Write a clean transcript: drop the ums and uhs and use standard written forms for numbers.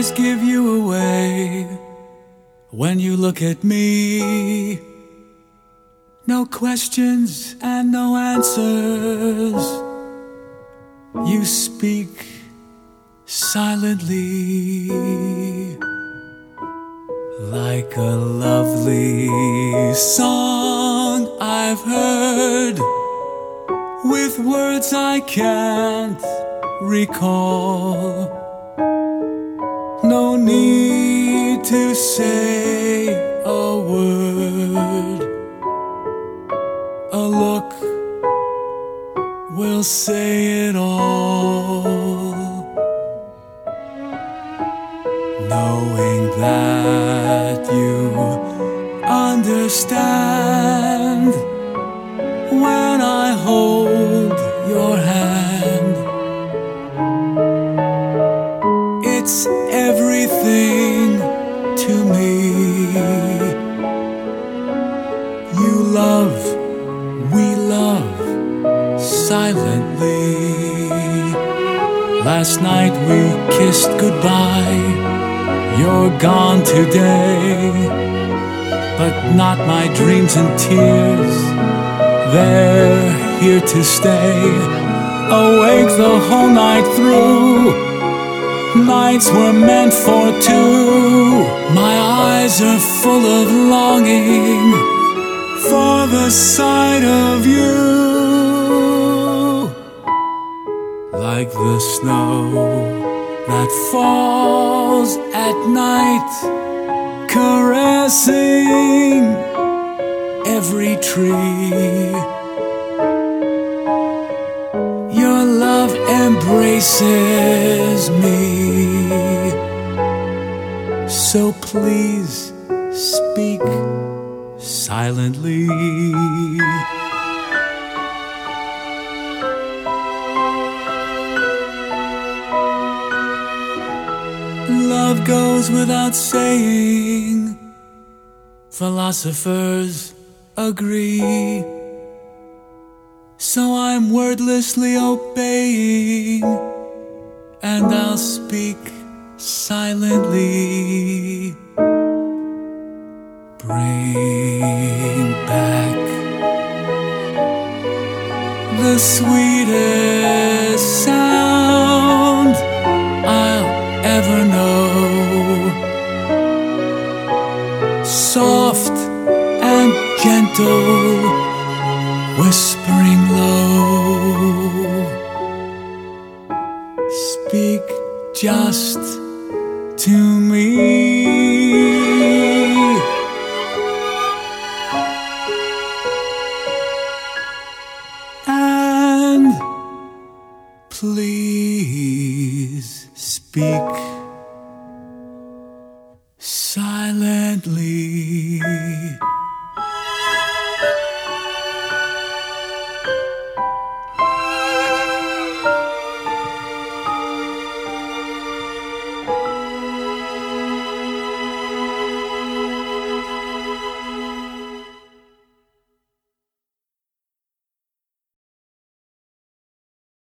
eyes give you away when you look at me. No questions and no answers. You speak silently, like a lovely song I've heard, with words I can't recall. No need to say a word. A look will say it all. Knowing that you understand when I hold your hand. It's everything to me. You love, we love silently. Last night we kissed goodbye. You're gone today, but not my dreams and tears. They're here to stay, awake the whole night through. Nights were meant for two. My eyes are full of longing for the sight of you. Like the snow that falls at night, caressing every tree. Your love embraces me. So please speak silently. Love goes without saying, philosophers agree. So I'm wordlessly obeying, and I'll speak silently. Bring back the sweetest sound I'll ever know. Soft and gentle, whispering low. Speak just to me. And please speak silently.